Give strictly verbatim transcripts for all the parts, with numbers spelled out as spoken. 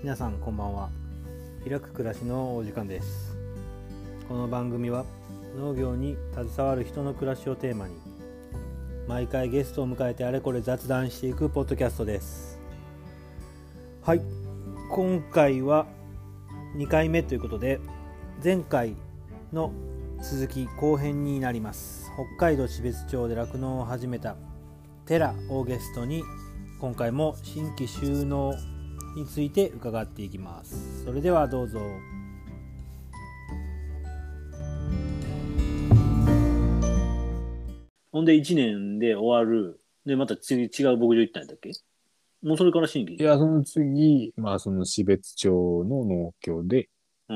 皆さんこんばんは。開く暮らしのお時間です。この番組は農業に携わる人の暮らしをテーマに毎回ゲストを迎えてあれこれ雑談していくポッドキャストです。はい、今回はにかいめということで前回の続き後編になります。北海道標津町で酪農を始めたテラをゲストに今回も新規就農について伺っていきます。それではどうぞ。ほんでいちねんで終わる。でまた次違う牧場行ったんだっけ？もうそれから新規？ いや、その次、まあ、その標津町の農協で、 うん。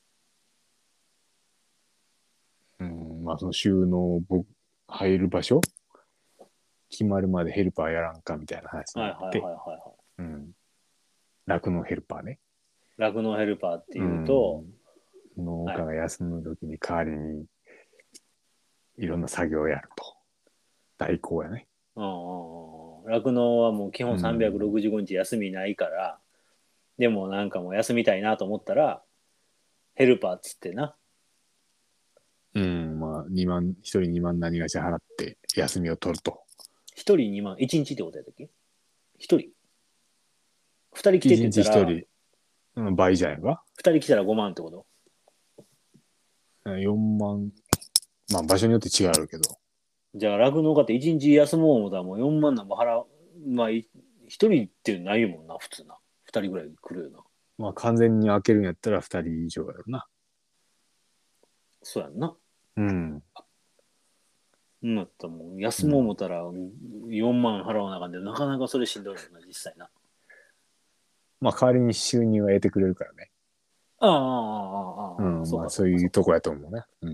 うん、まあ、その収納、僕、入る場所、決まるまでヘルパーやらんかみたいな話にはいなって、 はいはいはいはい。 うん、酪農ヘルパーね。 酪農ヘルパーってういうと、 ん、農はい。 家が休む時に代わりにいろんな作業をやると。代行やね。 うんうんうん。酪農はもう基う本さんびゃくろん、 くじゅうごにち休みないから、でもなんかもう休みたいなと思ったら、ヘルパーっつってな。 うん、まあ、にまん、一人にまん何がし払って休みを取ると。 ひとりにまん、いちにちってことやったっけ？ ひとり？ ふたり来てって一言ったら、 日一人、うん、倍じゃないか？ ふたり来たらごまんってこと？ よん 万、まあ場所によって違うけど、 じゃあ酪農家っていちにち休もう思ったらもうよんまんなんぼ払う。まあ、ひとりってないもんな、普通な。ふたりぐらい来るよな。 まあ完全に開けるんやったらふたり以上やろな。 そうやんな。 うん。 うん、だったらもう休もううん、 思ったらよんまん払わなあかんで、なかなかそれしんどいよな、実際な。 まあ代わりに収入を得てくれるからね。 ああ、ああ、ああ、ああ、 うん。 そうか、 まあそうか、 そういうとこそうか。 やと思うね。うん。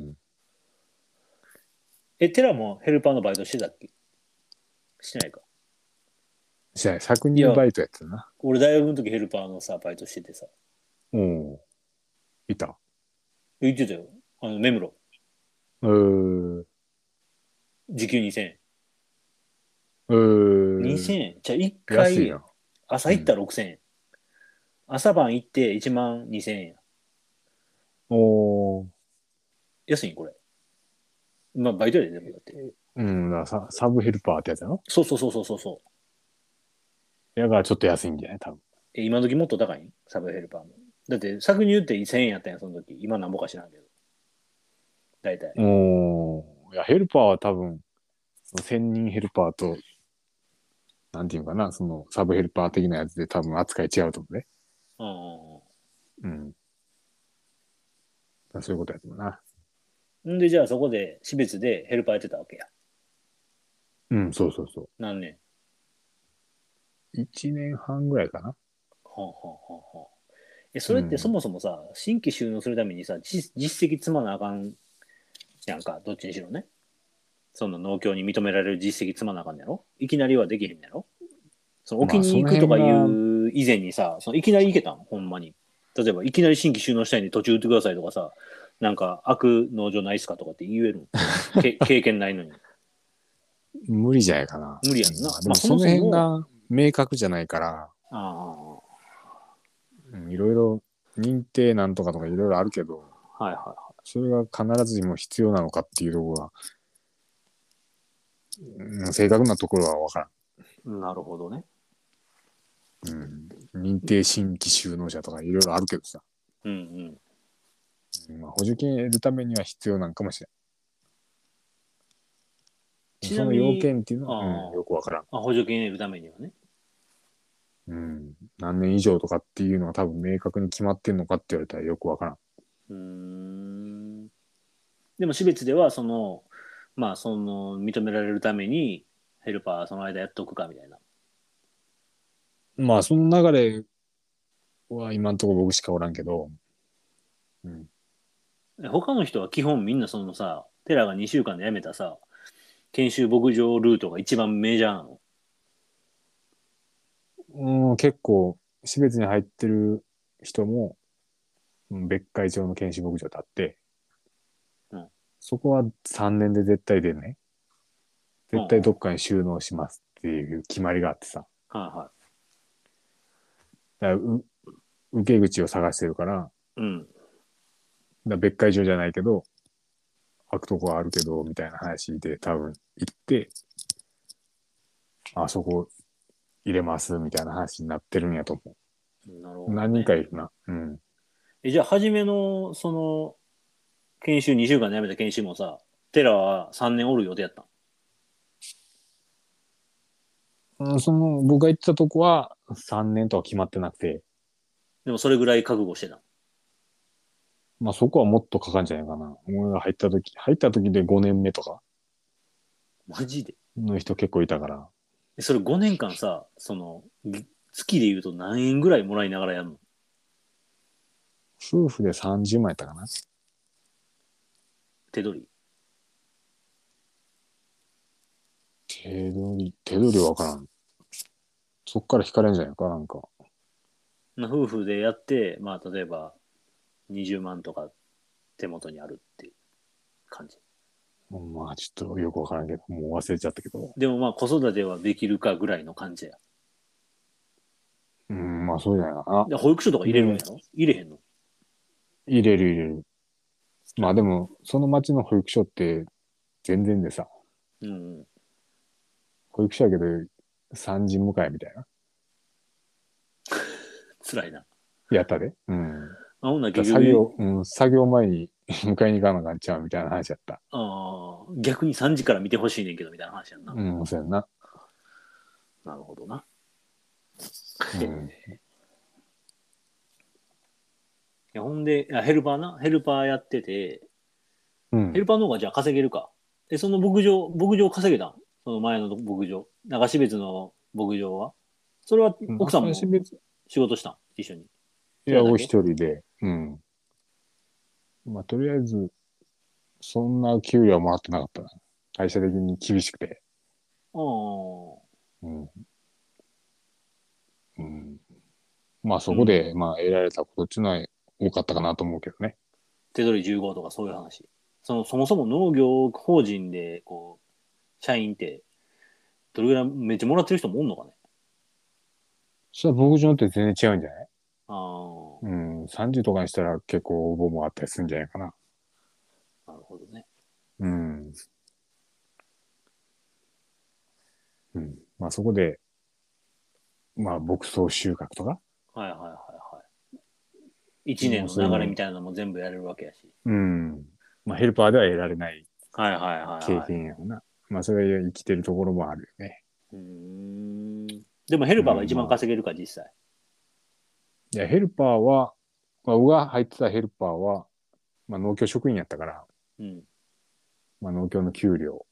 え、テラもヘルパーのバイトしてたっけ？してないか。 じゃあ搾いや、 乳バイトやってたな。 俺大学の時ヘルパーのさ、バイトしててさ。 おお。いた。 言ってたよ。あの、メムロ。 うー。う時給にせんえん。2000 ー。 円じゃあいっかい、 安いな。 朝行ったらうん。 ろくせんえん。朝晩行っていちまんにせんえんや。 おお。 安いんこれ。まあ、バイトやで、でもだって。 うん。だからササブヘルパーってやつやろ？ そうそうそうそうそうそう。 やからちょっと安いんじゃない多分。 え、今時もっと高いんサブヘルパーも。だって、搾乳ってせんえんやったんや、その時。今なんぼか知らんけど。大体。 おお。いや、ヘルパーは多分、せんにんヘルパーと、なんていうかな、そのサブヘルパー的なやつで多分扱い違うと思うね。 うんうんうん。そういうことやと思うな。 うん。んで、じゃあそこで、私別でヘルパーやってたわけや。 うん、そうそうそ何年？ う。いちねんはんぐらいかな。 はあ、はあはあはあ、え、それってそうん。 もそもさ、新規収納するためにさ、実実績積まなあかんやんか、どっちにしろね。その農協に認められる実績積まなあかんやろ？いきなりはできへんやろ？その置きまあ、そのに行くとかい辺が、 う以前にさ、そのいきなり行けたんほんまに。例えば、いきなり新規収納したいんで途中打ってくださいとかさ、なんか、開く農場ないっすかとかって言えるんけ経験ないのに。 無理じゃないかな。 無理やんな。 まあ、でまあ、そももそのそも、 辺が明確じゃないから、 ああ、 うん、いろいろ認定なんとかとかいろいろあるけど、 はいはいはそれが必ずしも必要なのかっていうところが、うん、正確なところはわからい。なるほどね。 ん。うん。認定新規就農者とかいろいろあるけどさ、 うんうん。 うん、まあ、補助金得るためには必要なんかもしれない。 ちその要なみに、 件っていうのは、うん、 あよくわからん。 あ、補助金得るためにはね。 うん。何年以上とかっていうのが多分明確に決まってんのかって言われたらよくわからん。 うーん。でも、私別では、その、まあ、その、認められるために、ヘルパーその間やっとくかみたいな。 まあ、その流れは今んところ僕しかおらんけど、うん。 他の人は基本みんなそのさ、テラがにしゅうかんで辞めたさ、研修牧場ルートが一番メジャーなの。 うん、結構、私別に入ってる人も、うん、別海町の研修牧場だって、 うん。 そこはさんねんで絶対でね、絶対うんうん。 どっかに収納しますっていう決まりがあってさ。 はいはだからう受け口を探してるから、だかうんら別会場じゃないけど、開くとこはあるけど、みたいな話で多分行って、あそこ入れます、みたいな話になってるんやと思う。 なるほど、ね、 何人かいるな。うん。 えじゃあ初めのその研修にしゅうかんで辞めた研修もさ、テラはさんねんおる予定やったん？ うん、その、僕が行ってたとこはさんねんとは決まってなくて、 でもそれぐらい覚悟してたん？ まあそこはもっとかかんじゃないかな。俺が入った時、入った時でごねんめとかマジで？ の人結構いたから。 それごねんかんさ、その月で言うと何円ぐらいもらいながらやるの？ 夫婦でさんじゅうまんやったかな。 手取り？ 手取り、手取りはわからん。そっから引かれんじゃないか、なんか。 夫婦でやって、まあ例えばにじゅうまんとか手元にあるっていう感じ。 まあちょっとよくわからんけど、もう忘れちゃったけど。 でもまあ子育てはできるかぐらいの感じや。 うん、まあそうじゃないかな。 で保育所とか入れるんやろ？入れへんの？ 入れる入れる。まあでも、その町の保育所って全然でさ、 うん、うん。 保育所やけどさんじ迎えみたいな。 辛いな。 やったで。うん。 あ、ほんならだ結局、 作業、うん、作業前に迎えに行かなあかんちゃうみたいな話やった。 あー逆にさんじから見てほしいねんけどみたいな話やんな。 うん、そうやんな。 なるほどな。 うん。 いやほんで、あヘルパーな。ヘルパーやってて、 うん。 ヘルパーの方がじゃあ稼げるか。で、その牧場、牧場稼げたん？その前の牧場。流し別の牧場はそれは奥さんも私別、 仕事したん？一緒に。 いや、おテラだけ？ 一人で、うん。まあ、とりあえず、そんな給料はもらってなかったな。会社的に厳しくて。 ああ。 うん。うん。まあ、そこうん。 で、まあ、得られたことっていうのは多かったかなと思うけどね。 手取りじゅうごとかそういう話。その、そもそも農業法人で、こう、社員って、どれぐらいめっちゃもらってる人もおんのかね？ それは牧場って全然違うんじゃない？ ああ、 うん。さんじゅうとかにしたら結構応募もあったりするんじゃないかな。 なるほどね。 うん。うん。まあ、そこで、まあ、牧草収穫とか、 はいはいはいはい。一年もうそういうの、 の流れみたいなのも全部やれるわけやし。 うん。まあ、ヘルパーでは得られないはいはいはい経はい。 験やろな。まあ、それが生きてるところもあるよね。 うーん。でもヘルパーがうん、まあ。 一番稼げるか、実際。 いや、ヘルパーは、まあ、僕が入ってたヘルパーは、まあ、農協職員やったから、 うん。 まあ、農協の給料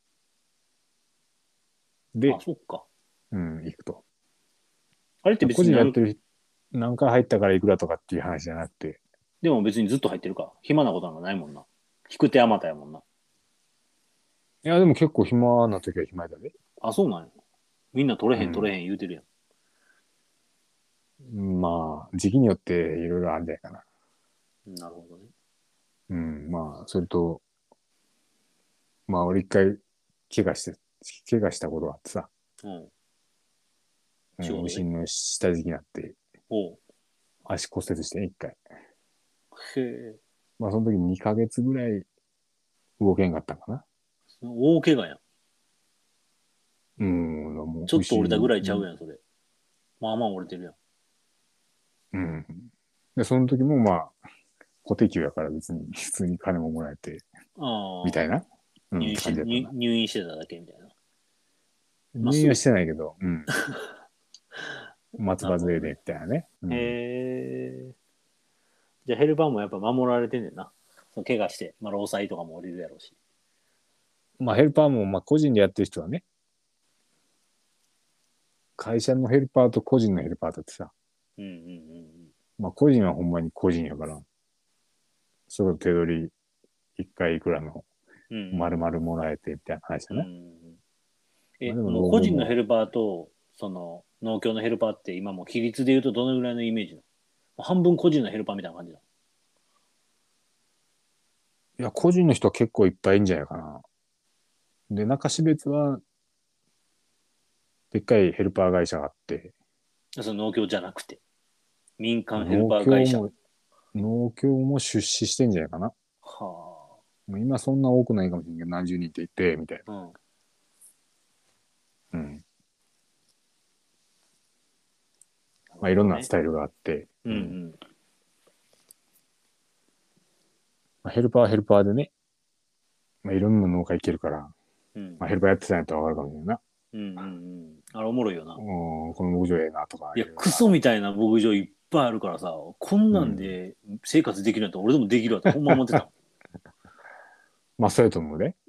あ、 で、 そっか。 うん、行くと。 あれって別個になる、 人やってる人、何回入ったからいくらとかっていう話じゃなくて、 でも別にずっと入ってるか。暇なことなんかないもんな。引く手あまたやもんな。 いや、でも結構暇な時は暇だね。 あ、そうなんや。みんな取れへん取うん。 れへん言うてるやん。 まあ、時期によっていろいろあるんじゃないかな。 なるほどね。 うん、まあ、それと、まあ、俺一回、怪我して、怪我したことがあってさ、 うん。 うん、 仕事で。 牛の下敷きになって、 おう。 足骨折してね、一回。 へえ。 まあ、その時にかげつぐらい動けんかったんかな。 大怪我やん。 うん、もちょっとう牛、 折れたぐらいちゃうやん、それ。まあまあ折れてるやん。 うん。で、その時もまあ、固定給やから別に普通に金ももらえて、みたいああ。 な、うん、 入院し、入感じだったな。 入院してただけみたいな。まあすぐ。 入院はしてないけど、うん。松葉杖でみなるほどね。 たいなね。うへん。 え。じゃあヘルパーもやっぱ守られてんねんな。その怪我して、まあ労災とかも降りるやろうし。 まあヘルパーも、まあ個人でやってる人はね、会社のヘルパーと個人のヘルパーだってさ、 うんうんうんまあ個人はほんまに個人やから、それこそ手取り一回いくらのうん。うん丸々もらえてみたいな話だうん。うね。 ん。 まあえ、 でも老もう個後も、 人のヘルパーと、その農協のヘルパーって今もう比率で言うとどのぐらいのイメージなの？半分個人のヘルパーみたいな感じだ。 いや、個人の人は結構いっぱいいんじゃないかな。で、中標津は、でっかいヘルパー会社があって、 その農協じゃなくて。 民間ヘルパー会社。は農協も出資してんじゃないかな。 あ。 もう今そんな多くないかもしれんけど、何十人って言って、みたいな。 うん。 うん。まあいろんなスタイルがあって。 うんうん。 まあ、ヘルパーはヘルパーでね、まあ、いろんな農家行けるから、 うん、 まあ、ヘルパーやってたんやったら分かるかもしれんな。 うんうんうん。あれおもろいよな。 うん、この牧場ええなとか。 いや、クソみたいな牧場いっぱいあるからさ、こんなんで生活できるんやったら俺でもできるわってほんま思ってたもん。 まあ、そうやと思うで。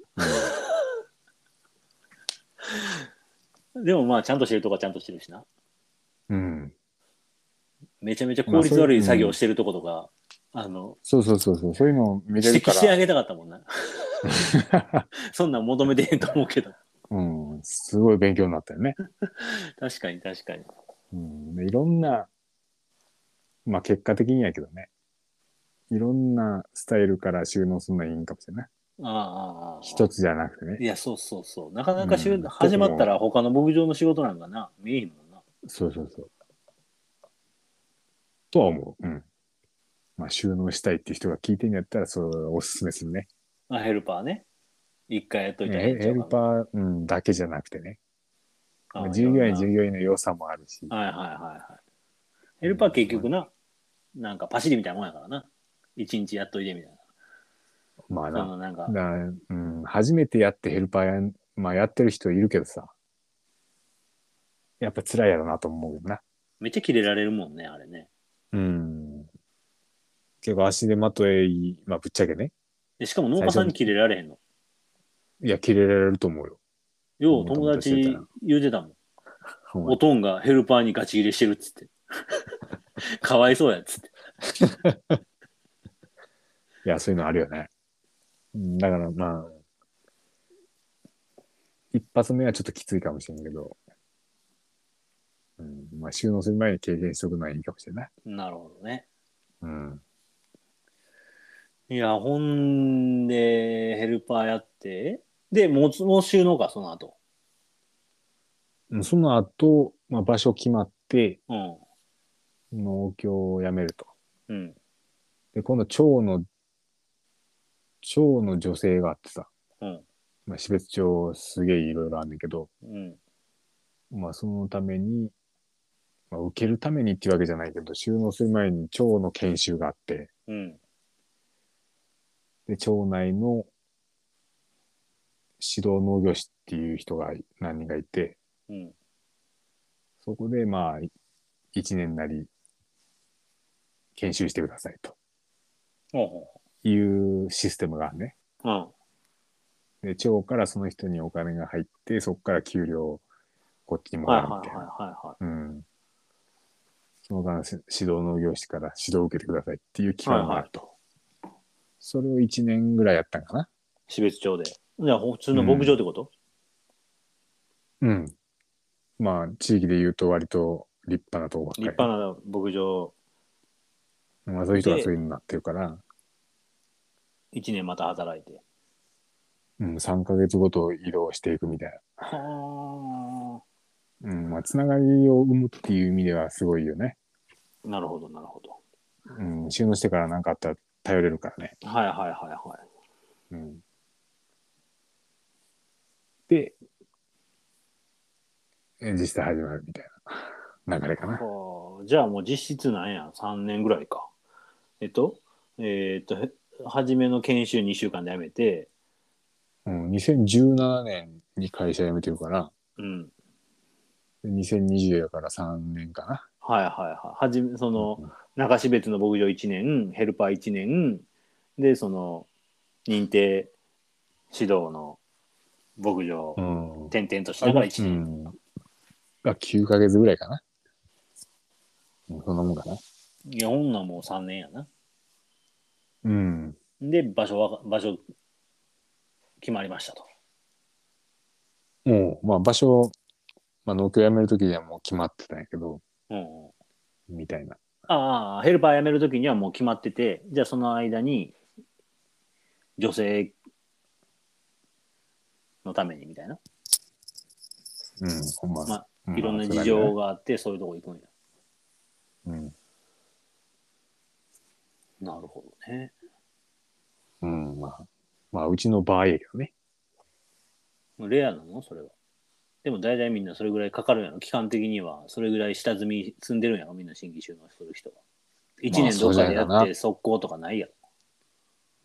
でもまあ、ちゃんとしてるとこはちゃんとしてるしな。 うん。 めちゃめちゃ効率悪い作業してるとことか、まあ、あの、 そうそうそうそう、そういうのを見れ指るから。 摘してあげたかったもんな。そんなん求めてへんと思うけど。 うん、すごい勉強になったよね。 確かに確かに。 うん、でいろんな、まあ結果的にやけどね、いろんなスタイルから収納するのはいいんかもしれない。 ああああ、 一つじゃなくてね。 いや、そうそうそう。なかなかしゅ、 うん、 始まったら他の牧場の仕事なんかな、見えへんもんな。 そうそうそう。とは思う。うん。まあ収納したいっていう人が聞いてんやったら、それをおすすめするね。 あ、ヘルパーね。一回やっといたらええんちゃヘうかな。 ルパー、うん、だけじゃなくてね。まあ、 あ、い従業員、 ろんな。 従業員の良さもあるし。 はいはいはいはい。ヘルパー結局な、なんかパシリみたいなもんやからな。一日やっといてみたいな。 まあな。 そのなんか。 だうん、初めてやってヘルパーやん、まあやってる人いるけどさ。やっぱ辛いやろなと思うよな。 めっちゃキレられるもんね、あれね。 うん。結構足手まとい、まあぶっちゃけね。 でしかも農家さんにキレられへんの。 いや、切れられると思うよ。 よう友達言うてたもん。おとんがヘルパーにガチ切れしてるっつって。かわいそうやっつって。 いや、そういうのあるよね。だからまあ、一発目はちょっときついかもしれんけど、うん、まあ収納する前に経験しとくのはいいかもしれない。 なるほどね。 うん。 いや、ほんで、ヘルパーやって、で、もう、もう収納か、その後。 その後、まあ、場所決まって、 うん。 農協を辞めると。 うん。 で、今度、町の、町の女性があってさ、 うん。 まあ、標別町すげえいろいろあるんだけど、 うん。 まあ、そのために、まあ、受けるためにっていうわけじゃないけど、収納する前に町の研修があって、 うん。 で、町内の指導農業士っていう人が何人かいて、 うん。 そこで、まあ、一年なり、研修してくださいとほうほいうシステムがあるね。 う。うん。 で、町からその人にお金が入って、そこから給料をこっちにもはいはいはいらうみたいな。 はいはい。 うん。その間、指導農業士から指導を受けてくださいっていう期間があると。はいはい、それをいちねんぐらいやったんかな。 標別町で。じゃあ、普通の牧場ってこと？ うん。うん、まあ、地域で言うと割と立派なとこばっかり。 立派な牧場。 まあ、そういう人がそういうのになってるから。 いちねんまた働いて。 うん、さんかげつごと移動していくみたいな。 はあ。 うん、まあ、つながりを生むっていう意味ではすごいよね。 なるほど、なるほど。 うん、収納してから何かあったら頼れるからね。 はいはいはいはい。 うん。で、実際始まるみたいな流れかな。 じゃあもう実質なんや、さんねんぐらいか。えっと、えー、っと、初めの研修にしゅうかんで辞めて、 うん、にせんじゅうななねんに会社辞めてるから、 うん。 にせんにじゅうやからさんねんかな。 はいはいはい。はじめ、その、うん、中標別の牧場いちねん、ヘルパーいちねん、で、その、認定指導の牧場、うん、転々としながらいちねん。うん、 がきゅうかげつぐらいかな。そんなもんかな。 いや、ほんなもうさんねんやな。 うん。 で、場所は、場所、決まりましたと。 もう、まあ場所、まあ農協辞めるときにはもう決まってたんやけど、うん、みたいな。 ああ、ヘルパー辞めるときにはもう決まってて、じゃあその間に、女性のためにみたいな。 うん、ほんま。 まあ、いろんな事情があって、そういうとこ行くんや。 うん。 なるほどね。 うん、まあ、まあ、うちの場合やけどね。 レアなのそれは。でも大体みんなそれぐらいかかるんやろ。期間的にはそれぐらい下積み積んでるんやろ。みんな新規収納する人は。一まあ年どっかでやっそうじゃないかて速攻とかないやろ。 うん。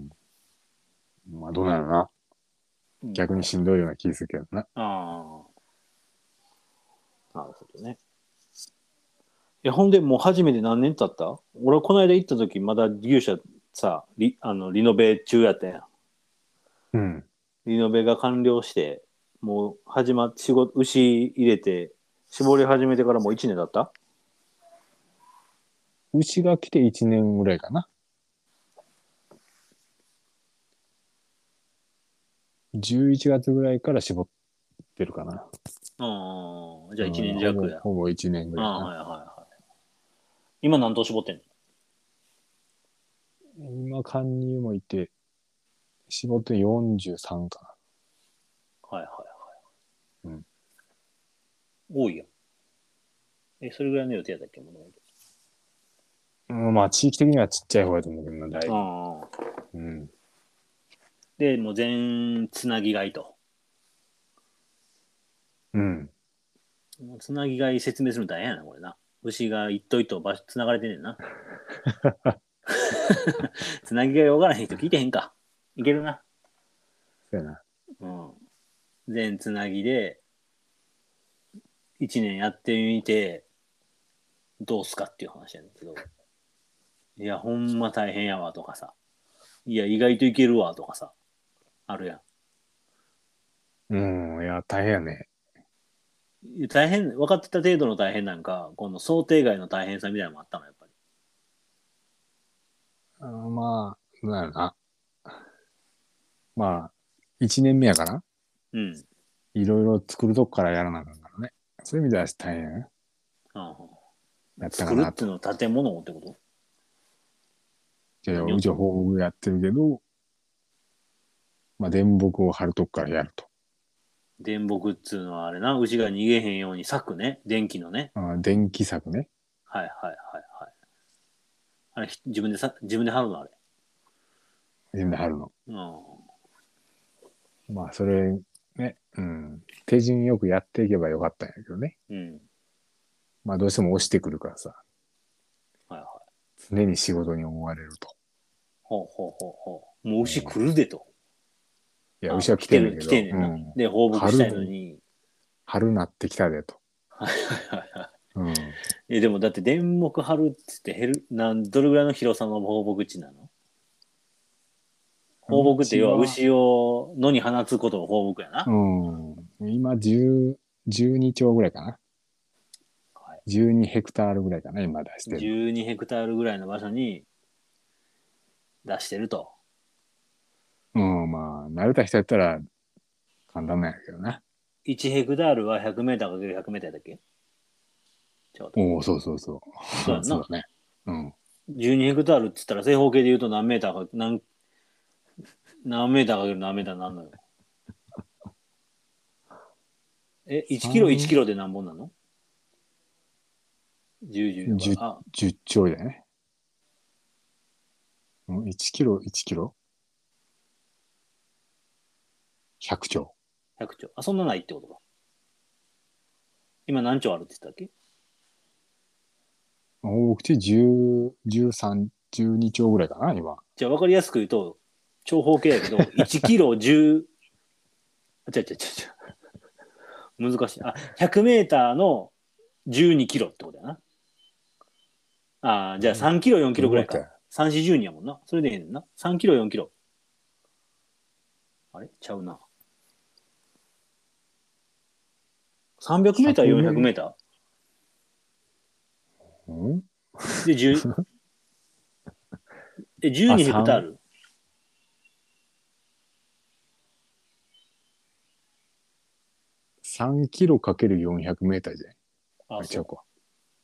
まあ、どうなのな。 うん、 逆にしんどいような気するけどな。 ああ、なるほどね。いや、ほんでもう初めて何年経った？俺この間行った時まだ牛舎さ、リ、あの、リノベ中やったやん。 うん。 リノベが完了して、もう始まって、仕事、牛入れて、絞り始めてからもういちねん経った？ 牛が来ていちねんぐらいかな。じゅういちがつぐらいから絞ってるかな。 ああ、じゃあ1 うん、ほぼ、 年弱や。 ほぼいちねんぐああ、 らいかな。 はいはいはい。今何頭絞ってんの？ 今、貫入もいて、絞ってよんじゅうさんかはいはいはい。 な。うん。 多いやん。え、それぐらいの予定やったっけもともうん、まあ、地域的にはちっちゃい方やと思うけどな、だいと。 ぶ。 ああ。 うん。 で、もう全つなぎ買いと。 うん。 もうつなぎ買い説明するの大変やな、これな。牛が一頭一頭場所つながれてんねんな。つなぎ買い分からへん人聞いてへんか。いけるな。 そうやな。 うん。全つなぎで、いちねんやってみて、どうすかっていう話やねんけど。いや、ほんま大変やわとかさ。いや、意外といけるわとかさ。あるやうん、いや、大変やね。 ん。大変、分かってた程度の大変なんか、この想定外の大変さみたいなのもあったの、やっぱり。 あまあ、なんやろな。まあ、いちねんめやから、 うん。 いろいろ作るとこからやらなあかんからね。そういう意味では大変やな。 ああ、 やったか作るなと。 っていうのは建物ってこと？ じゃあ、 何をうちは放牧やってるけど、まあ、電木を張るとこからやると。 電木っつうのはあれな、牛が逃げへんように柵ね。電気のね。 あ電気柵ね。 はいはいはいはい。あれ、自分でさ、自分で貼るのあれ。 自分で張るの。 うん。 まあ、それ、ね、うん。手順よくやっていけばよかったんやけどね。 うん。 まあ、どうしても押してくるからさ、 はいはい。 常に仕事に追われると。 ほうほうほうほう。もう牛来るでと。 いや、 あ、 牛は来来てる、 てんねんけど、 来てんねんな。 うん。 で、放牧したいの春、 に。 春なってきたでと。 はいはいはいはい。 うん。 え、でもだって電木張るっつって減る、なん、どれぐらいの広さの放牧地なの？放牧って要は牛を野に放つことを放牧やな。 うん。今、じゅう、じゅうに丁ぐらいかな。 はい、 じゅうにヘクタールぐらいかな、今出してるじゅうにヘクタールぐらいの場所に出してると。 の。うん、まあ、慣れた人やったら簡単なんやけどな。 いちヘクタールはひゃくメーターかけるひゃくメーターだっけ？ちょうど。 おお、そうそうそう。 そうやんな。 そうだね。うん。 じゅうにヘクタールっつったら正方形で言うと何メーターか、何、何メーターかける何メーターになるのよ。え、いちキロいちキロで何本なの？ じゅう、じゅうじゅう、 あ、 じゅう丁だよね。うん、いちキロ、いちキロ ?ひゃく 丁。 ひゃく丁。あ、そんなないってことか。今何丁あるって言ったっけ？ 大口じゅう、じゅうさん、じゅうに丁ぐらいかな、今。 じゃあ分かりやすく言うと、長方形やけど、いちキロじゅう、あ、違う違う違う違う。難しい。あ、ひゃくメーターのじゅうにキロってことやな。あ、じゃあさんキロよんキロぐらいか。さん、よん、じゅうにやもんな。それでええねんな。さんキロよんキロ。あれちゃうな。さんびゃくメーター、よんひゃくメータうん、 ーで、じゅう、え、じゅうにヘクタール。 さんキロかけるよんひゃくメーターじゃない。 あ、 あ、違そう。 うか。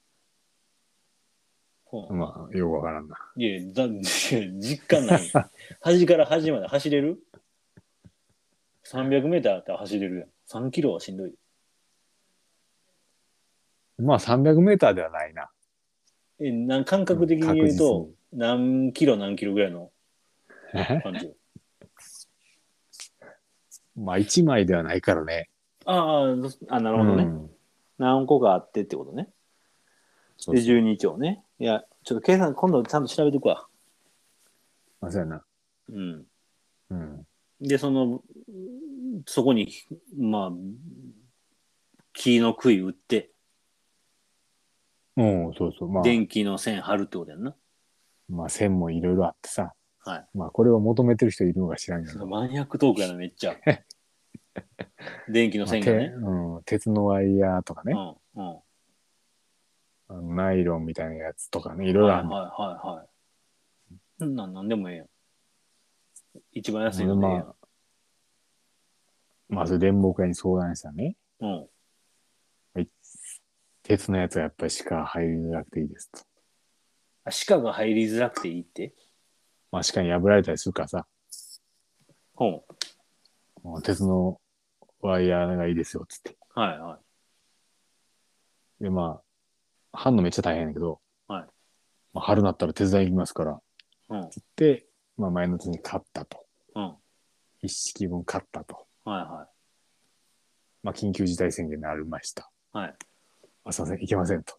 ほうまあ、よくわからんな。 いや、だ、実感ない。端から端まで走れる？ さんびゃく メーターあったら走れるやん。さんキロはしんどい。 まあ、さんびゃくメーターではないな。 え、なん感覚的に確実言うと、 に。 何キロ何キロぐらいの感じ？ まあ、一枚ではないからね。 ああ、あ、なるほどね。 うん。 何個かあってってことね。で、 そうそう。 じゅうに丁ね。いや、ちょっと計算、今度ちゃんと調べておくわ。 まあ、そうやな。 うん。 うん。 で、その、そこに、まあ、木の杭打って、 うん、そうそう。まあ、 電気の線貼るってことやんな。 まあ、線もいろいろあってさ。 はい。 まあ、これを求めてる人いるのか知らんけど。 マニアックトークやな、めっちゃ。電気のまあ、て、 線がね。 うん、鉄のワイヤーとかね。 うん、うん。 あのナイロンみたいなやつとかね。いろいろはい、はい、 あるね。 はい、はい。そんなんなんでもええやん。一番安い俺、 のでええやん。 まあ、まあ、それ電木屋に相談したね。 うん。 はい。鉄のやつはやっぱりしか入りづらくていいですと。 あ、鹿が入りづらくていいって？ まあ、しかに破られたりするからさ。 うん。 もう鉄のワイヤーがいいですよ、つって。 はい、はで、まあ、貼るのめっちゃ大変やねんけど、 い。はい。 まあ、貼るなったら手伝い行きますから、 うん。 で、まあ、前のうちに買ったと。 うん。はい、 一式分買ったと。 はまあ、緊急事態宣言になりました。 い。はい。 あ、すいません、いけませんと。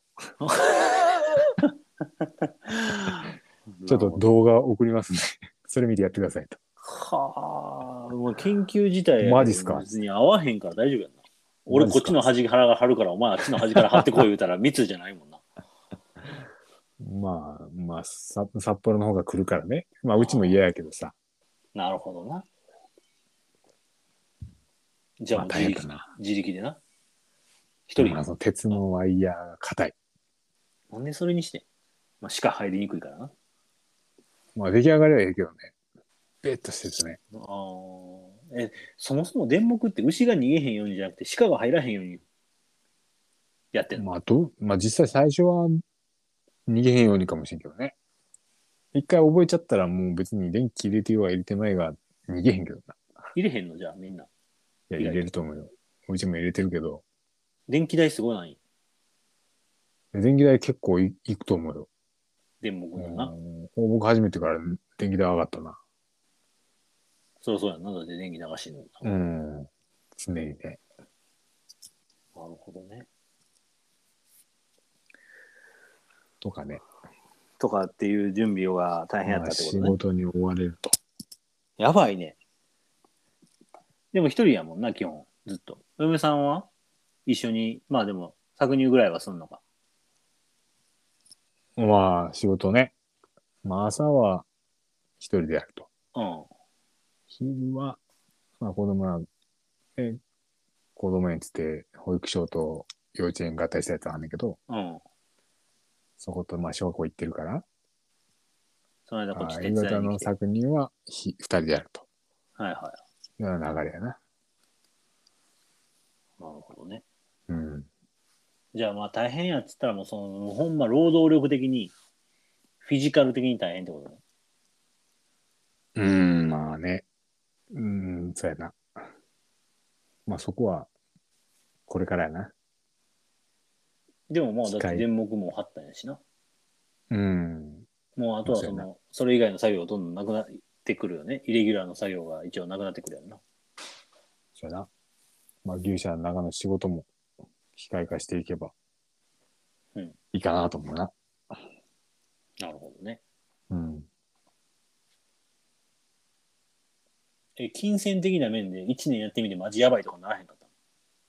ちょっとなるほど。 動画送りますんで、それ見てやってくださいと。 はあ、もう緊急事態やけど、 マジっすか？ 別に合わへんから大丈夫やんな。俺マジっすか？ こっちの端から貼るから、お前あっちの端から貼ってこい言うたら密じゃないもんな。 まあ、まあ、さ札幌の方が来るからね。まあ、 あうちも嫌やけどさ。 あ、なるほどな。じゃあまあ、 もう自力、 大変だな。 自力でな。一人。 まあ、その鉄のワイヤーが硬い。 なんでそれにしてん？まあ、鹿入りにくいからな。 まあ、出来上がりはええけどね。ベッとしててね。 ああ。え、そもそも電木って牛が逃げへんようにじゃなくて鹿が入らへんようにやってんの？ まあ、どまあ、実際最初は逃げへんようにかもしれんけどね。一回覚えちゃったらもう別に電気入れてようが入れてまいが逃げへんけどな。 入れへんのじゃあみんな。 いや、入意外と。 れると思うよ。うちも入れてるけど、 電気代すごいない？ 電気代結構いいくと思うよ。 電木のな。 うん、僕初めてから電気代上がったな。 そりゃそうやんな。だって電気流してんのうん。常にね。 な。なるほどね。 とかね。 とかっていう準備が大変やっまあ仕たってことね。 事に追われると。 やばいね。でも一人やもんな、基本。ずっと。お嫁さんは一緒に、まあでも、搾乳ぐらいはすんのか。 まあ仕事ね。まあ朝は一人でやると。 うん。 昼は、まあ子供ら、え、子供園つって、保育所と幼稚園合体したやつあんねんけど、 うん。 そことまあ小学校行ってるから、 その間こっち手あ夕方の伝いに来て。 搾乳はひ二人でやると。 はいはような流れやな。 い。なるほどね。 うん。 じゃあまあ大変やっつったらもうその、もうほんま労働力的に、フィジカル的に大変ってことね。 うん、まあね。うん、そうやな。まあそこは、これからやな。 でもまあだって機械。 電木も張ったんやしな。 うん。 もうあとまあそうやな。 はその、それ以外の作業がどんどんなくなってくるよね。イレギュラーの作業が一応なくなってくるよな。 そうやな。まあ牛舎の中の仕事も機械化していけばうん。 いいかなと思うな。 なるほどね。 うん。 え、金銭的な面でいちねんやってみてマジやばいとかならへんかったの？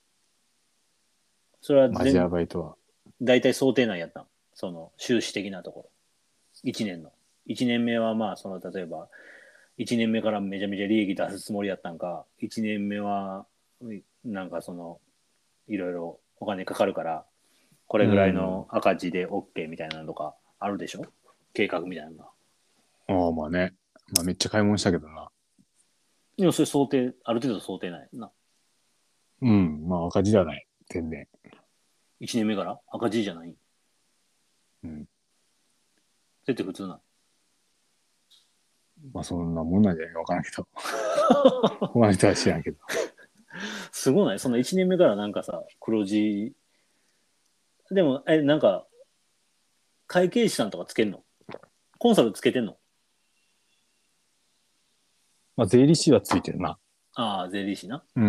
それはマジや全、 ばいとは。 大体想定内やったん？その、収支的なところ。いちねんの。いちねんめはまあ、その、例えば、いちねんめからめちゃめちゃ利益出すつもりやったんか、いちねんめは、なんかその、いろいろお金かかるから、これぐらいの赤字で OK みたいなのとかあるでしょ？計画みたいなのが。 ああ、まあね。まあめっちゃ買い物したけどな。 でもそれ想定、ある程度想定ないな。 うん。まあ赤字ではない。全然。 いちねんめから赤字じゃない。 うん。 それって普通な。 まあそんなもんなんじゃないかわからんけど。他の人は知らんけど。 すごない？そのいちねんめからなんかさ、黒字。でも、え、なんか、会計士さんとかつけんの？ コンサルつけてんの？ まあ、税理士はついてるな。 ああ、税理士な。 うん。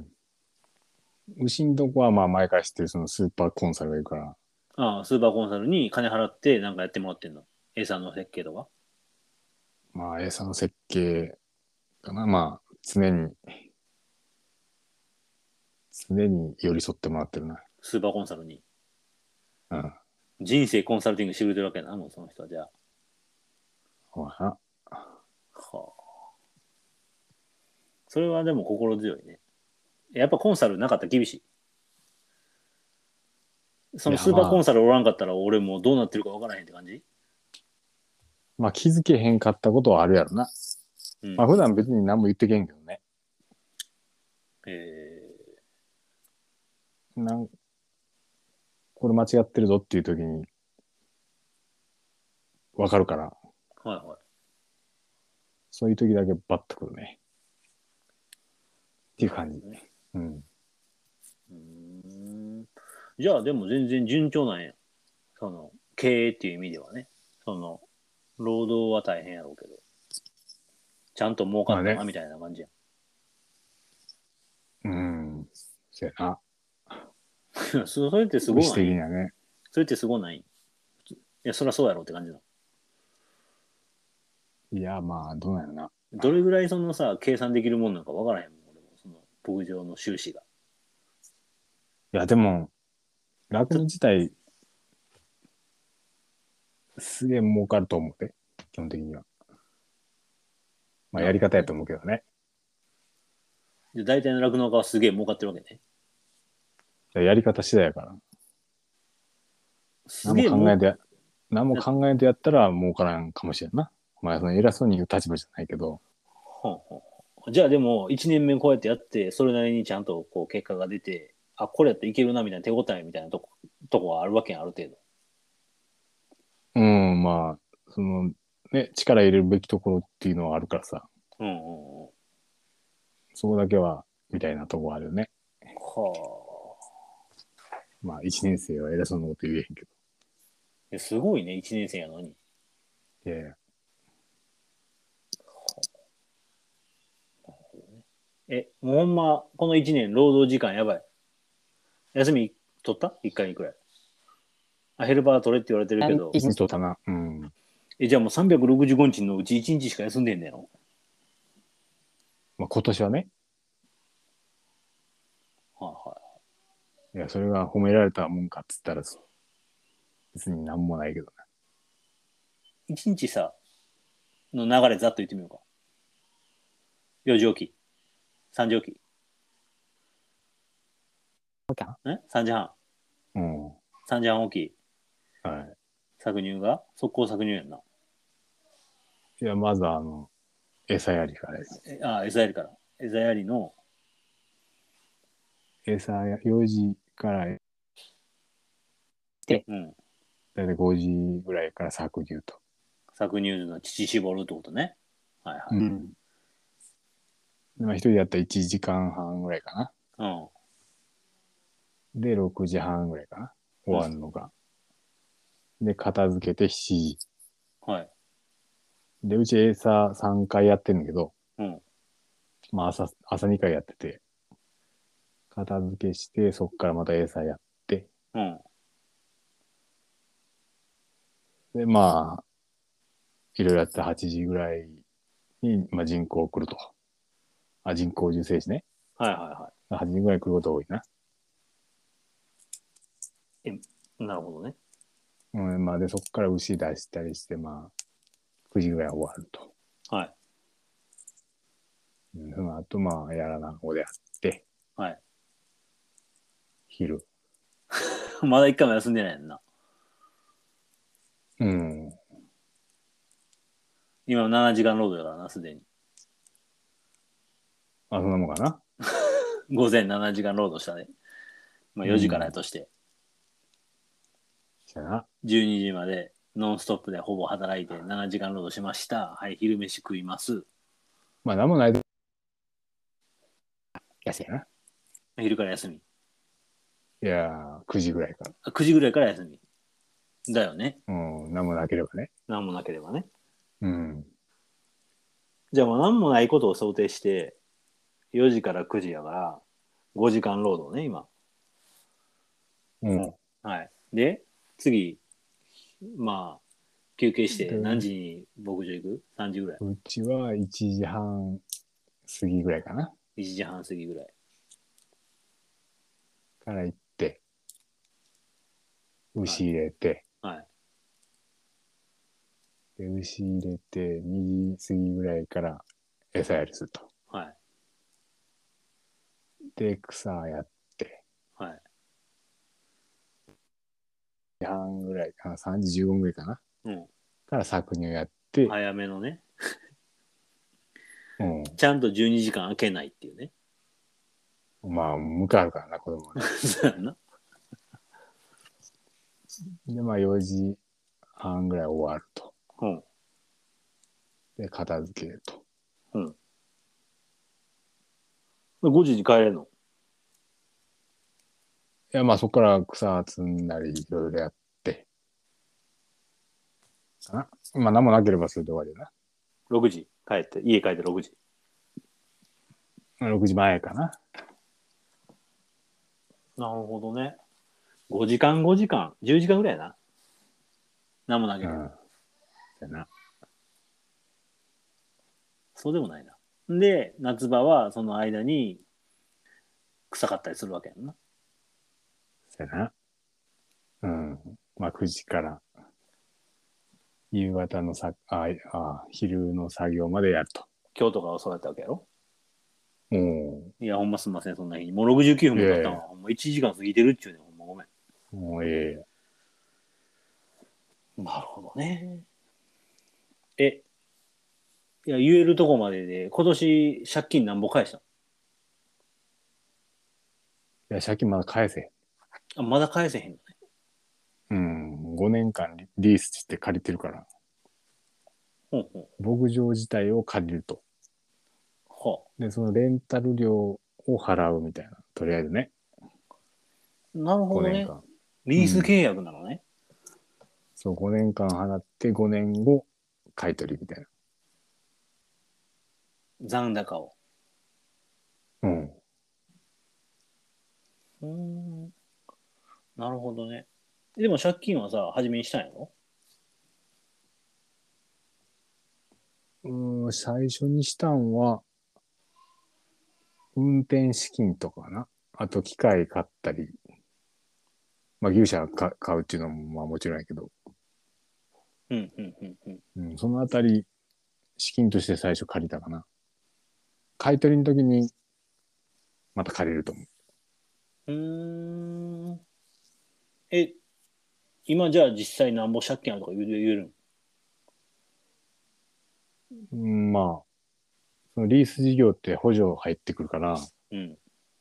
牛んとこはまあ前から知ってるそのスーパーコンサルがいるから。 ああ、スーパーコンサルに金払ってなんかやってもらってんの？餌の設計とか。 まあ餌の設計かな。まあ常に、常に寄り添ってもらってるな。 スーパーコンサルに。 うん。 人生コンサルティングしてくれてるわけな、もうその人は。じゃあ。 ほらな。 はあ。それはでも心強いね。やっぱコンサルなかったら厳しい。そのスーパーコンサルおらんかったら俺もうどうなってるかわからへんって感じ？ まあ気づけへんかったことはあるやろな。 うん。 まあ普段別に何も言ってけんけどね。 えなんこれ間違ってるぞっていう時にわかるから、 ー、はいはい。 そういう時だけバッとくるね。っていう感じ。 ね、 うん。 うーん。じゃあでも全然順調なんや。その経営っていう意味ではね。その労働は大変やろうけど、ちゃんと儲かまあね。 ったなみたいな感じやん。 うん。そうやな。 そそれってすご牛的ない？ にはね。 それってすごない？いや、そりゃそうやろって感じなの。 いや、まあ、どうなんやろな。 どれぐらいそのさ、計算できるもんなのかわからへんもん、俺も。その牧場の収支が。 いや、でも、酪農自体、すげえ儲かると思うで。基本的には。まあ、やり方やと思うけどね。 で、大体の酪農家はすげえ儲かってるわけね。 やり方次第やから。何もすげえ儲か考えて、何も考えてやったら儲からんかもしれんな。まあ、その偉そうに言う立場じゃないけど。 ほんほんほん。じゃあでも、いちねんめこうやってやって、それなりにちゃんとこう結果が出て、あ、これやっていけるなみたいな手応えみたいなとこ、とこはあるわけやん、ある程度。 うん、まあ、その、ね、力入れるべきところっていうのはあるからさ。 うんうんうん。 そこだけは、みたいなとこはあるよね。 はあ。 まあ、一年生は偉そうなこと言えへんけど。 いやすごいね、いちねん生やのに。 いやいや。 え、もうほんま、このいちねん労働時間やばい。休み取った ?いっ 回にくらい。あ、ヘルパー取れって言われてるけど、 一日取ったな。うん。 え、じゃあもうさんびゃくろくじゅうごにちのうちいちにちしか休んでんねやろ？ まあ、今年はね。 はいはい。 いや、それが褒められたもんかっつったら、別になんもないけどね。 いちにちさ、の流れざっと言ってみようか。よじ起き。さんじ起き。え ?さん 時半。 うん。 さんじはん起き。 はい。 搾乳が速攻搾乳やんな。 いや、まずあの、餌やりからです。 えあ、餌やりから。餌やりの、 餌や、よじからで、 うん。 だいたいごじぐらいから搾乳と。 搾乳の乳搾るってことね。はいはい。 うん。でまあ、一人やったらいちじかんはんぐらいかな。 うん。 で、ろくじはんぐらいかな。終わるのが。で、片付けてしちじ。 はい。 で、うち餌さんかいやってんだけど、 うん。 まあ朝、朝にかいやってて、片付けして、そっからまた餌やって、 うん。 で、まあ、いろいろやってはちじぐらいに、まあ、人工来ると。あ、人工授精子ね。 はいはいははちじぐらい来ることが多いな。 い。え、なるほどね。 うん、まあ、で、そこから牛出したりして、まあ、くじぐらい終わると。 はい。 うん、その後、まあ、やらな方でやって、 はい。 昼。 まだ一回も休んでないやんな。 うん。 今ななじかん労働やからな、すでに。 あ、そんなもんかな。 午前ななじかん労働したね。まあよじからやとして。 そうやな。 じゅうにじまでノンストップでほぼ働いてななじかん労働しました。はい、昼飯食います。 まあ、なんもないで。安いな。 昼から休み。 いやー、くじぐらいから。 あくじぐらいから休み。 だよね。 うん、何もなければね。 何もなければね。 うん。 じゃあもう何もないことを想定して、よじからくじやから、ごじかん労働ね、今。 うん。 はい。で、次、まあ、休憩して何で、 時に牧場行く？ さん 時ぐらい。 うちはいちじはん過ぎぐらいかな。 いちじはん過ぎぐらい。 から行って、 はい。 牛入れて、 はい。 で、牛入れて、にじ過ぎぐらいから餌やりすると。 はい。 で、草やって、 はい。 さんじはんぐらいかな、さんじじゅうごふんぐらいかな。 うん。 から搾乳やって、 早めのね。 うん。 ちゃんとじゅうにじかん空けないっていうね。 まあ、向かうからな、子供はね。 そうやんな。 で、まあ、よじはんぐらい終わると。 うん。 で、片付けると。 うん。ごじに帰れるの？ いや、まあ、そこから草積んだり、いろいろやって、かな。まあ、何もなければそれで終わりだろくじ帰って、家帰ってろくじ。 な。ろくじまえかな。 なるほどね。ごじかんごじかん、じゅうじかんぐらいやな。何もなければ。 うん。そうやな。 そうでもないな。で、夏場はその間に臭かったりするわけやんな。 そうやな。うん。まあ、くじから夕方のさ、ああ、昼の作業までやると。 今日とかはそうやったわけやろ。 おお。 いや、ほんますんません、そんな日に。もうろくじゅうきゅうふんも経ったわ。 いやいや、 ほんまいちじかん過ぎてるっちゅうねん。ほんまごめん。 もうええ。 なるほどね。え、いや、言えるとこまでで、今年借金なんぼ返した？ いや、借金まだ返せ。 あ、まだ返せへんのね。 うん。ごねんかんリリースして借りてるから。 ほんほん。 牧場自体を借りると。 はで、そのレンタル料を払うみたいな。とりあえずね。 あ。なるほど 5 ね。 年間。うリースん。 契約なのね。 そう、ごねんかん払ってごねんご買い取りみたい残高を。 な。うん。 うーん。なるほどね。でも借金はさ、初めにしたんやろ？ うん、最初にしたんは、運転資金とかかな。あと機械買ったり、まあ牛舎か買うっていうのもまあもちろんやけど、 うん、うん、うん、うん。 うん、そのあたり資金として最初借りたかな。買い取りの時にまた借りると思うーん。え、今じゃあ実際なんぼ借金あるとか言え言えるう。うん、まあ、そのリース事業って補助入ってくるから、 の？うん。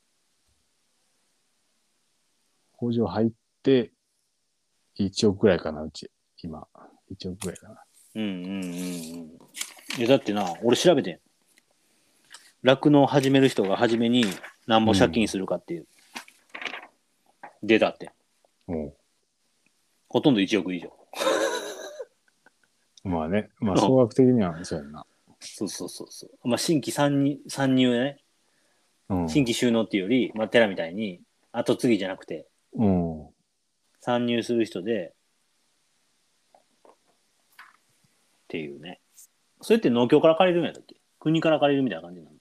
補助入っていちおくぐらいかな、うち。今。いちおくぐらいかな。 うん、うん、うん、うん。いや、だってな、俺調べてん。酪農を始める人が初めになんぼ借金するかっていうデータって。 うん。 ほとんどいちおく以上。 まあね。まあ総額的にはそうやんな。 そうそうそうそう。まあ、新規参入、参入ね。 うん。 新規収納っていうより、まあ、寺みたいに、後継ぎじゃなくて、 うん。 参入する人で、っていうね。それって農協から借りるんやったっけ？国から借りるみたいな感じなの？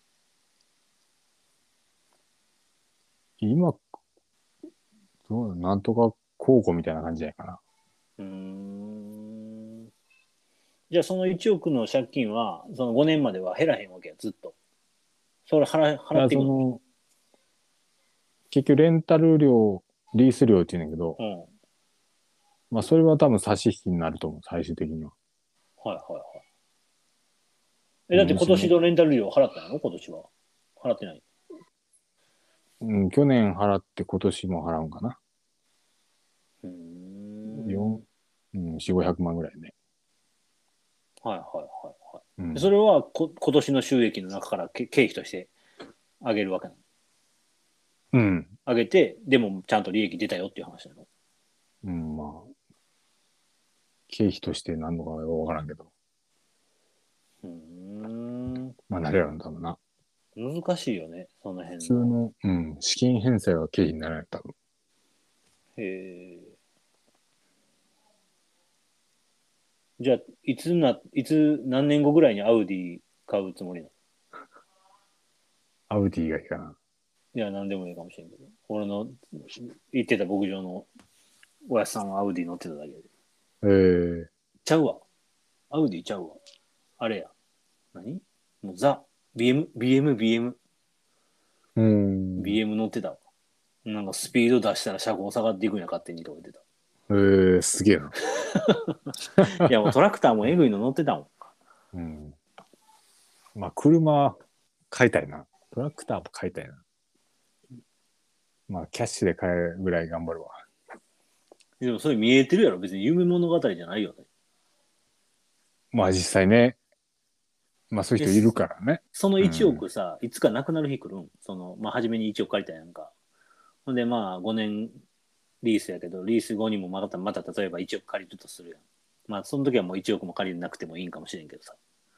今、どうなんとか公庫みたいな感じじゃないかな。 うーん。じゃあそのいちおくの借金は、そのごねんまでは減らへんわけや、ずっと。それ払いや、 払っていくの？ その、結局レンタル料、リース料って言うんだけど、 うん。 まあそれは多分差し引きになると思う、最終的には。 はいはいはい。え、だってうん、うちも、 今年のレンタル料払ったの？今年は。払ってない。 うん、去年払って今年も払うんかな。 うーん。 よん、うん、よん、ごひゃくまんぐらいね。 はいはいはいはい。 うん。 それはこ今年の収益の中からけ経費として上げるわけなの？ うん。 上げて、でもちゃんと利益出たよっていう話なの？ うん、まあ。 経費として何のかわからんけど。 うーん。 まあ、なれるんだろうな。 難しいよね、その普辺の。 通の、うん、資金返済は経費にならない、多分。 へえ。じゃあ、いつな、いつ、何年後ぐらいにアウディ買うつもりなの？ アウディがいいかな。 いや、何でもいいかもしれんけど。俺の行ってた牧場のおやっさんはアウディ乗ってただけで。 えー、 ちゃうわ。アウディちゃうわ。あれや。何もうザ、ビーエム、ビーエム、ビーエム、 うーん。 ビーエム 乗ってたわ。なんかスピード出したら車高下がっていくんや、勝手にとか言ってえー、すげえな。 た。いや、もうトラクターもエグいの乗ってたもん。 うん。まあ、車買いたいな。トラクターも買いたいな。まあ、キャッシュで買えるぐらい頑張るわ。 でもそれ見えてるやろ。別に夢物語じゃないよね。 まあ、実際ね、まあ、そういう人いるからね。 そのいちおくうんさ、いつかなくなる日来るん。その、まあ、初めにいちおく借りたやんか。ほんで、まあ、ごねんリースやけど、リース後にもまた、また例えばいちおく借りるとするやん。まあ、その時はもういちおくも借りなくてもいいんかもしれんけどさ。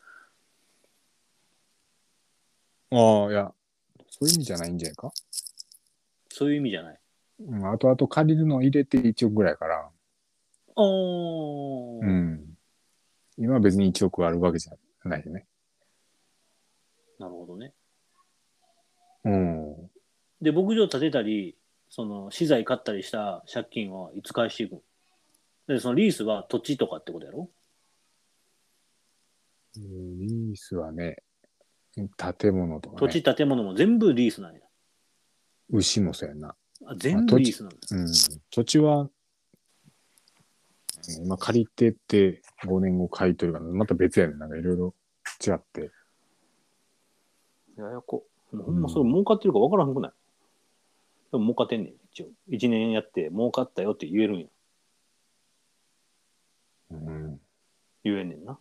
ああ、いや、そういう意味じゃないんじゃないか。 そういう意味じゃない。 うん、あとあと借りるのを入れていちおくぐらいから。 おー、 うん。今は別にいちおくあるわけじゃないよね。 なるほどね。 うん。 で、牧場建てたり、その資材買ったりした借金はいつ返していくん？で、そのリースは土地とかってことやろ？ リースはね、建物とか土地、 ね、 建物も全部リースなんや。 牛もそうやな。 あ、 まあ、 全部土地、 リースなんだ。 うん。土地は、まあ、借りてってごねんご買い取るから、また別やねん。なんかいろいろ違って。 ややこ。もうほうんんまそれ儲かってるか分からんくない？でも儲かってんねん、一応。一年やって儲かったよって言えるんや。 うん。 言えんねんな。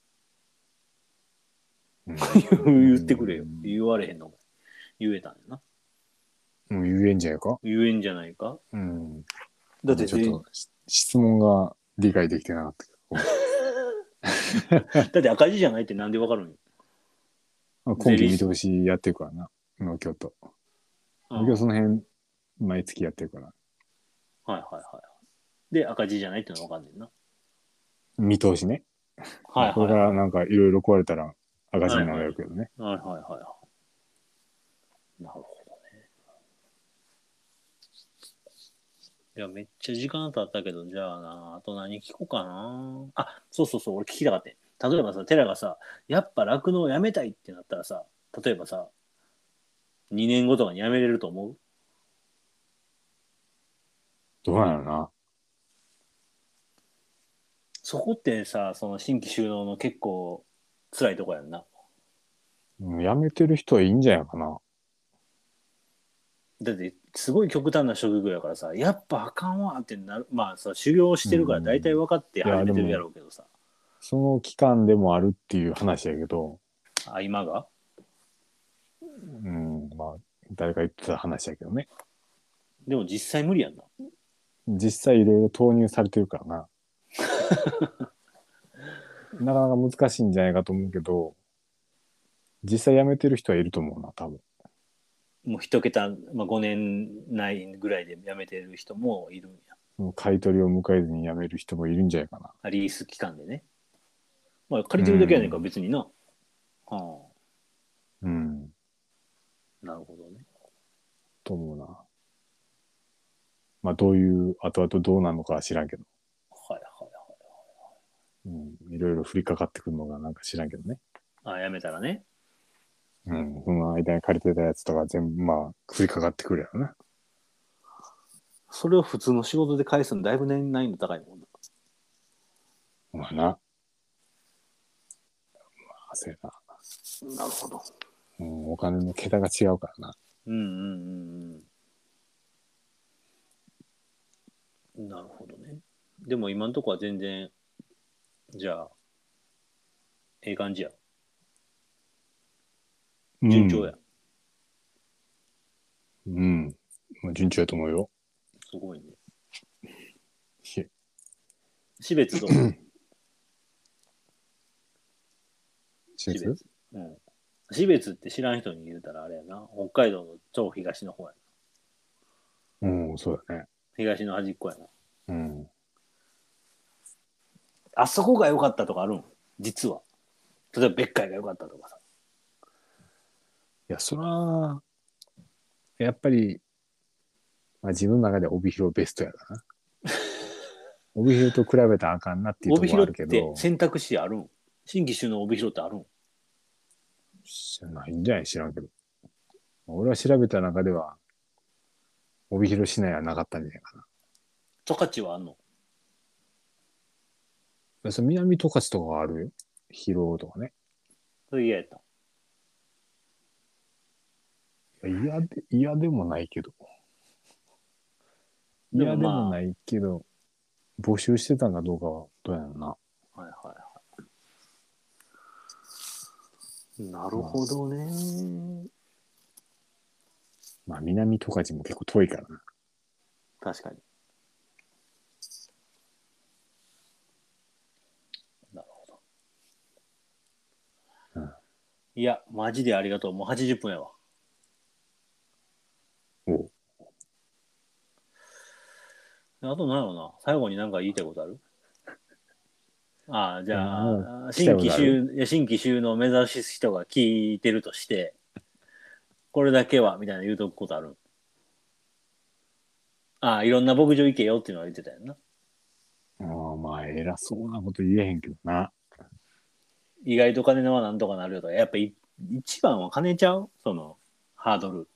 うん、 言ってくれよ。言われへんの。言えたんやな。 うん、言えんじゃないか。 言えんじゃないか。 うん。 だって、 ちょっと質問が理解できてなかったけど。 だって赤字じゃないってなんで分かるんよ。 まあ、今期見通しやってるからな、農協と。農協その辺、毎月やってるから。 はいはいはい。で、赤字じゃないってのは分かんねんな。 見通しね。 はいはい、はい。 これからなんかいろいろ壊れたら赤字になるけどね。 はいはいはいはい。なるほどね。いや、めっちゃ時間経ったけど、じゃあな、あと何聞こうかな。あ、そうそうそう、俺聞きたかった。例えばさ、テラがさ、やっぱ酪農やめたいってなったらさ、例えばさ、にねんごとかにやめれると思う？ どうなのな。 そこってさ、その新規就農の結構辛いとこやんな。 うん、やめてる人はいいんじゃないかな。 だって、すごい極端な職業やからさ、やっぱあかんわってなる。まあさ、修行してるから大体分かって始めてるやろうけどさ。 その期間でもあるっていう話やけど、 あ、今がうん、まあ、誰か言ってた話やけどね。 でも実際無理やんな。 実際いろいろ投入されてるからな。なかなか難しいんじゃないかと思うけど、実際辞めてる人はいると思うな、多分。 もう一桁、まあ、ごねん内ぐらいで辞めてる人もいるんや。 買い取りを迎えずに辞める人もいるんじゃないかな。 リース期間でね。まあ、借りてるだけやねんから別にな。はあ、 うん。 なるほどね。 と思うな。まあ、どういう、後々どうなのかは知らんけど。 はいはいうん。いろいろ降りかかってくるのがなんか知らんけどね。 はい。あ、辞めたらね。 うん。その間に借りてたやつとか全部、まあ、降りかかってくるやろな。 それを普通の仕事で返すのだいぶ年難易度高いもんだ。 まあな。まあ、そうやな。 なるほど。 うん、お金の桁が違うからな。 うんうんうんうん。なるほどね。でも今のところは全然、じゃあ、ええ感じや。順調や。 うん。うん。まあ、順調やと思うよ。 すごいね。 し死別どう標津。 うん。標津って知らん人に言うたらあれやな。北海道の超東の方やうん、そうだね。 な。東の端っこやな。 うん。 あそこが良かったとかあるん実は。例えば別海が良かったとかさ。 いや、そら、やっぱり、まあ、自分の中で帯広ベストやからな。帯広と比べたらあかんなっていうところはあ帯広っるけど、 て選択肢あるん新規収納帯広ってあるん知らないんじゃない知らんけど。俺は調べた中では、帯広市内はなかったんじゃないか十勝はあんのな。それ南十勝とかはあるよ。広尾とかね。 それ嫌やった。 いや、嫌で、嫌でもないけど。 でもまあ嫌でもないけど、募集してたんかどうかはどうやろうな。 はいはいはい。なるほどね。 まあ、南十勝も結構遠いからな。 確かに。なるほど。 うん、 いや、マジでありがとう。もうはちじゅっぷんやわ。 おあと何やろな。最後に何か言いたいことあるああ、じゃああ、 聞きた新規いことある収、いや新規収納を目指す人が聞いてるとして、これだけは、みたいな言うとくことあるああ、いろんな牧場行けよっていうのは言ってたよな。 ああ、まあ、偉そうなこと言えへんけどな。 意外と金のはなんとかなるよとか、やっぱい一番は金ちゃうその、ハードル。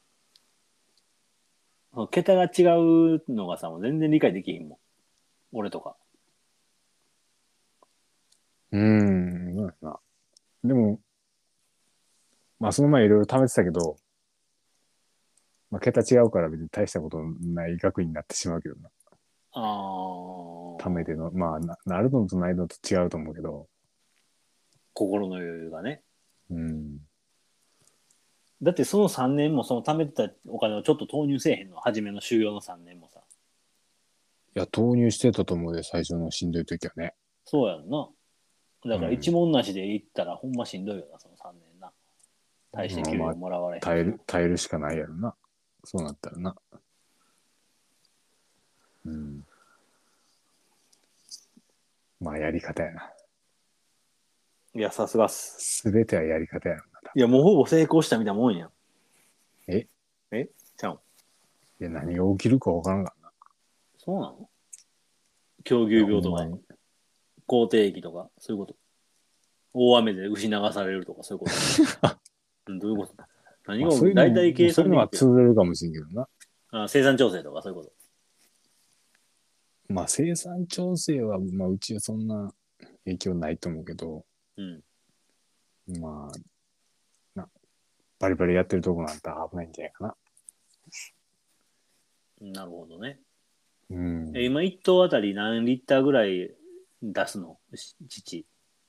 その桁が違うのがさ、もう全然理解できひんもん。俺とか。 うーん、そうやな。でも、まあ、その前いろいろ試してたけど、まあ、桁違うから別に大したことない額になってしまうけどな。 ああ、 ためての、まあな、なるのとないのと違うと思うけど、 心の余裕がね。 うん。 だってそのさんねんもその貯めてたお金をちょっと投入せえへんの。初めの修行のさんねんもさ。 いや、投入してたと思うで、最初のしんどい時はね。 そうやんな。だから一文なしで行ったらほんましんどいよな、そのさんねんな。大して給まあ、 料もらわれへん。 耐える、耐えるしかないやろな。そうなったらな。うん。まあ、やり方やな。 いや、さすがっす。 すべてはやり方やろな。 いや、もうほぼ成功したみたいなもんやん。 ええちゃうん。 いや、何が起きるかわからんからな。 そうなの狂牛いや、ほ病とか、 んまに。 口蹄疫とか、そういうこと。大雨で牛流されるとか、そういうこと。うんどういうこと何まあ、 が起きるそういうのも、 大体計そういうのは算できてる。 通れるかもしれんけどな。 あ生産調整とか、そういうこと。 まあ、生産調整は、まあ、うちはそんな影響ないと思うけど、 うん。 まあ、な、バリバリやってるとこなんて危ないんじゃないかな。 なるほどね。 うん。 え今いっ頭あたり何リッターぐらい出すのし父。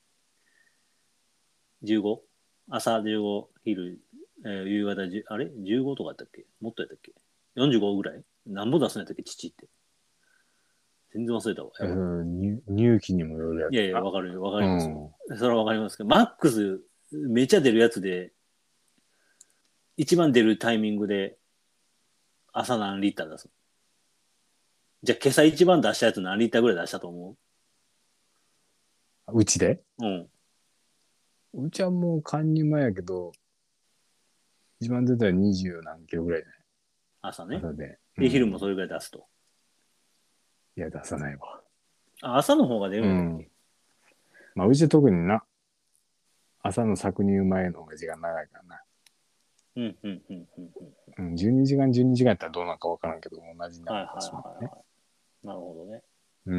じゅうご? 朝じゅうご、昼、えー夕方じゅう、あれ ?じゅうご とかやったっけもっとやったっけ ?よんじゅうご ぐらい何ぼ出すんやったっけ父って。全然忘れたわ。やばいうん入入期にもよるやいやいや、 つな。 わかるよ。わかうりますよ。 ん。 それはわかりますけど、マックスめちゃ出るやつで、一番出るタイミングで朝何リッター出すじゃあ今朝一番出したやつ何リッターぐらい出したと思うちでううん。 うちはもう貫入前やけど、一番出たらにじゅう何キロぐらいじゃない朝ね。 朝で。 で、昼もうん。 それぐらい出すと。 いや、出さないわ。 あ、朝の方が出るんやったっけ、 まあ、うちは特にな、朝の搾乳前の方が時間長いからな。 うん、うん、うん、うん、うん。 うん、じゅうにじかん、じゅうにじかんやったらどうなんかわからんけど、同じになはいはいるかしらね。 はいはい。なるほどね。 うん。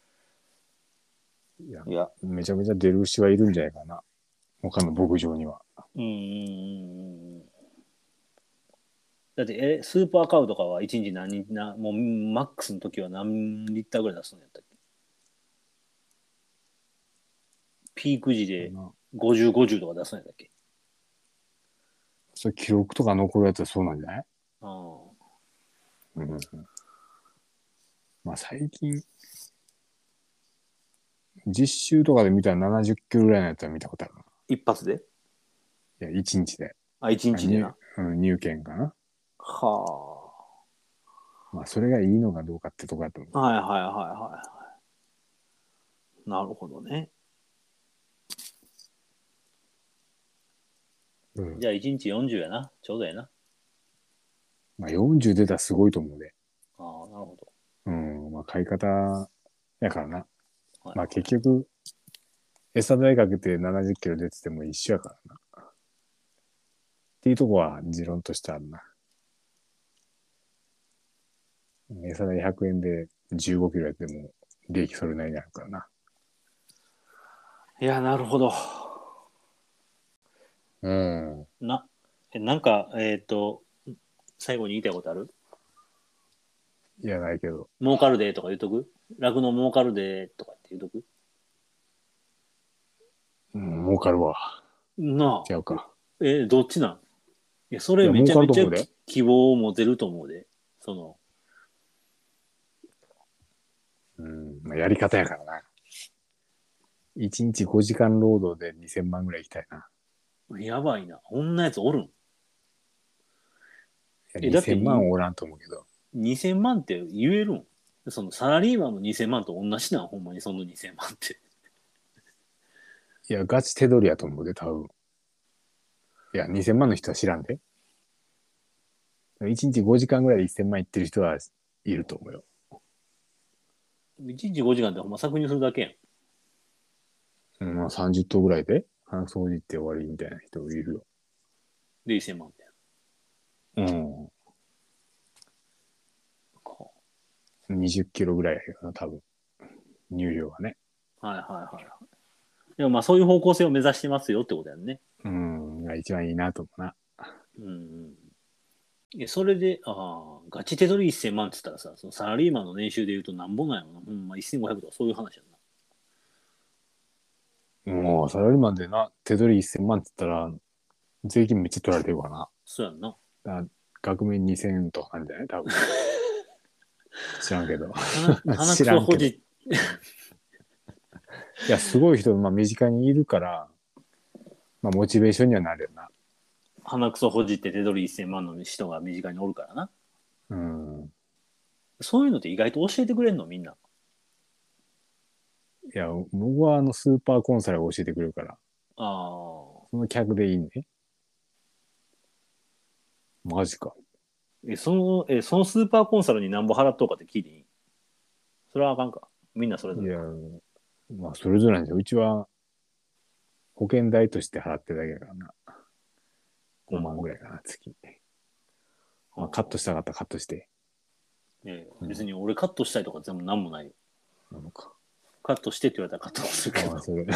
いや、 いや、 めちゃめちゃ出る牛はいるんじゃないかな。他の牧場には。 うん、うん、うん、うん。だって、え、スーパーカウとかはいちにち何日な、もうマックスの時は何リッターぐらい出すんやったっけピーク時でごじゅう、ごじゅうとか出すんやったっけそれ記録とか残るやつはそうなんじゃないああ。 うん。まあ最近、実習とかで見たらななじゅっキロぐらいのやつは見たことあるな。 一発で？ いや、一日で。 あ、一日でな。 入、うん、入券かな。 はまあ、それがいいのかどうかってとこだと思あ。はいはいはいはいはい。なるほどね。 う。うん。 じゃあ一日よんじゅうやな。ちょうどやな。 まあ、よんじゅう出たらすごいと思うで。 ああ、なるほど。 うん。まあ、買い方やからな。 はい、 まあ、結局、餌代かけてななじゅっキロ出てても一緒やからな。っていうとこは持論としてあるな。餌代ひゃくえんでじゅうごキロやっても利益それなりになるからな。 いや、なるほど。 うん。 な、えなんか、えっ、ー、と、最後に言いたいことある？ いや、ないけど。 儲かるでとか言うとく？酪農儲かるでとかって言うとく？ うん、儲かるわ。 なあ。 違うか。 え、どっちなん？いや、それいや、儲めちゃめちゃかると思うで。 希望を持てると思うで。その、 うん。まあ、やり方やからな。いちにちごじかん労働でにせんまんぐらいいきたいな。 やばいな。こんなやつおるん？ いや、 え、だってにせんまんおらんと思うけど。 にせんまんって言えるん？そのサラリーマンのにせんまんと同じなん、ほんまにそのにせんまんって。 いや、ガチ手取りやと思うで、多分。いや、にせんまんの人は知らんで。いちにちごじかんぐらいでせんまんいってる人はいると思うよ。 いちにちごじかんってほんま搾乳するだけやん。 うん、まあさんじゅっ頭ぐらいで鼻掃除って終わりみたいな人いるよ。 で、せんまんみたいうん。 な。 にじゅっキロぐらいやけどな、多分。乳量がね。 はいはいはい。でもまあそういう方向性を目指してますよってことやんね。 うん。が一番いいなと思うな。 うん。え、それで、ああ、ガチ手取りせんまんって言ったらさ、そのサラリーマンの年収で言うとなんぼなんやろな。ほんませんごひゃくとかそういう話やんな。 もう、サラリーマンでな、手取りせんまんって言ったら、税金めっちゃ取られてるからな。 そうやんな。 だから額面にせんとかなんじゃない多分。知らんけど。 鼻鼻く知らんけど。 そほじ、 いや、すごい人、まあ、身近にいるから、まあ、モチベーションにはなるよな。 鼻くそほじって手取りせんまんの人が身近におるからな。 うん。 そういうのって意外と教えてくれんのみんな。 いや、僕はあの、スーパーコンサルが教えてくれるから、 ああ。 その客でいいね。マジか。 え、その、え、そのスーパーコンサルに何ぼ払っとうかって聞いていい？それはあかんか。みんなそれぞれ。 いや、まあ、それぞれなんですよ。うちは、保険代として払ってるだけだからな。ごまんぐらいかな、月。まあ、カットしたかったらカットして。 ええ、別に俺カットしたいとか全部なんもないよ。 なのか。 カットしてって言われたらカットするけど。 ああ、それ。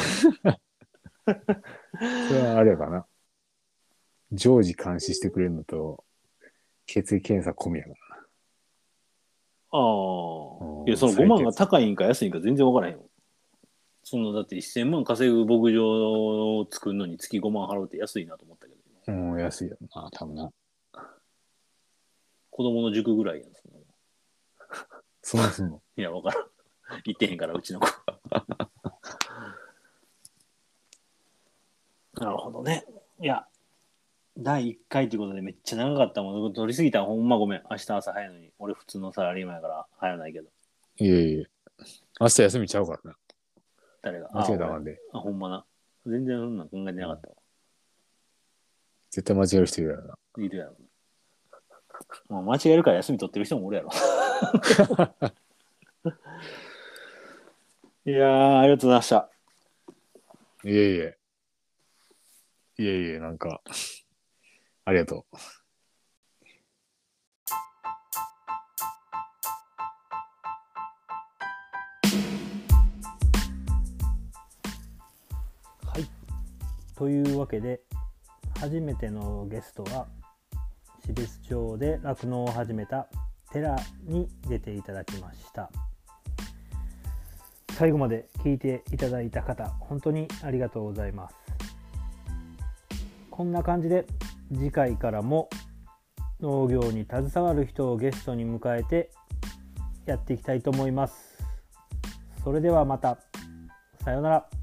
それはあれやかな。常時監視してくれるのと、血液検査込みやからな。 ああ。いや、そのごまんが高いんか安いんか全然わからへんよ。そんな、だってせんまん稼ぐ牧場を作るのに月ごまん払うって安いなと思ったけど。 うん、安いよな、多分な。 子供の塾ぐらいやん。そんなのそんなすんの？ いや、わからん。言ってへんから、うちの子。なるほどね。いや、だいいっかいということでめっちゃ長かったもん。取りすぎたらほんまごめん。明日朝早いのに。俺普通のサラリーマンやから早ないけど。 いえいえ。明日休みちゃうからな。 誰が？ 間違えたらあかんで。 あ、ほんまな。全然そんなん考えてなかったわ。 絶対間違える人いるやろな。 いるやろな。もう間違えるから休み取ってる人もおるやろ。いやー、ありがとうございました。 いえいえ。いえいえ、なんか、ありがとう。 はい。というわけで、初めてのゲストは、標津町で酪農を始めた寺に出ていただきました。最後まで聞いていただいた方、本当にありがとうございます。こんな感じで次回からも農業に携わる人をゲストに迎えてやっていきたいと思います。それではまた。さようなら。